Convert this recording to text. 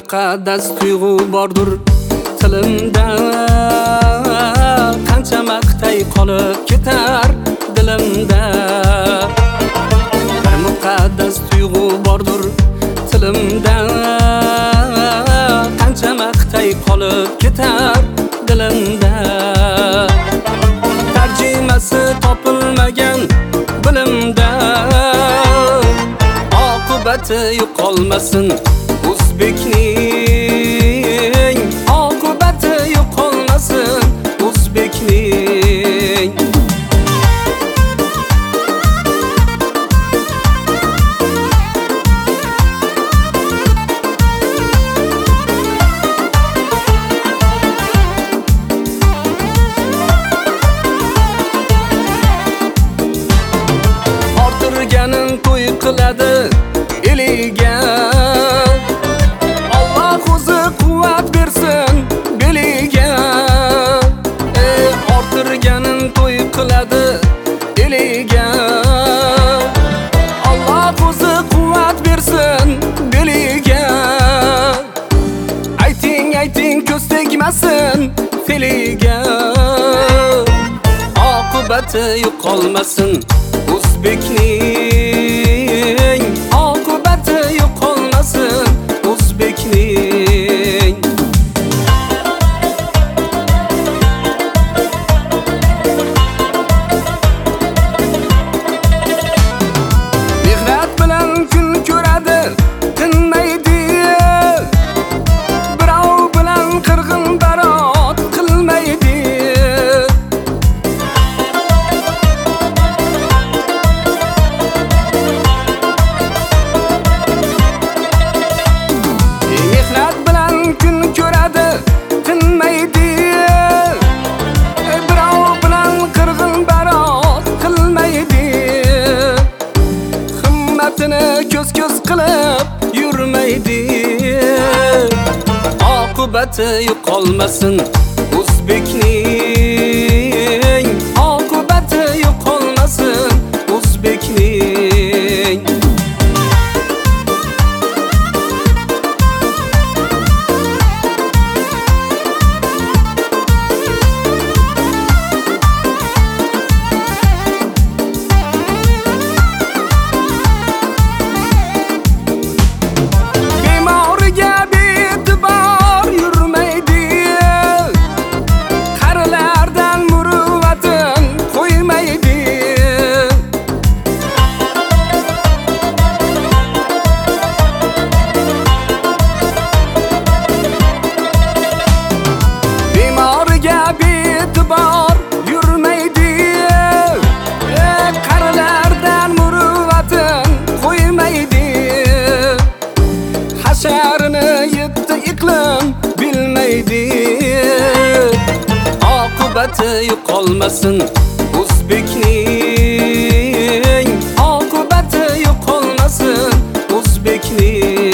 muqaddas tuyg'u bordur tilimda, qancha maqtay qolib ketar dilimda. Bir muqaddas tuyg'u bordur tilimda, qancha maqtay qolib ketar dilimda. Tarjimasi topilmagan bilimda, oqibati yo'qolmasin o'zbekning, oqibati yo'qolmasin o'zbekning. Ortirganin to'y qiladi eliga, Alloh o'zi quvvat bersin beliga. Ortirganin to'y qiladi eliga, Alloh o'zi quvvat bersin beliga. Ayting ayting ko'z tegmasin feliga, oqibati yo'qolmasin o'zbekning, oqibati yo'qolmasin o'zbekning. Mehnat bilan kun ko'radi tinmaydi, birov bilan qirg'in barot qilmaydi. Mehnat bilan kun ko'radi tinmaydi, birov bilan qirg'in barot qilmaydi. Himmatini ko'z-ko'z qilib yurmaydi, oqibati yo'qolmasin o'zbekning, oqibati yo'qolmasin o'zbekning. Bemoriga be'tibor yurmaydi, qarilardan muruvvatin qo'ymaydi. Bemoriga be'tibor yurmaydi, qarilardan muruvvatin qo'ymaydi. Hasharini yetti iqlim bilmaydi, oqibati yo'qolmasin o'zbekning, oqibati yo'qolmasin o'zbekning.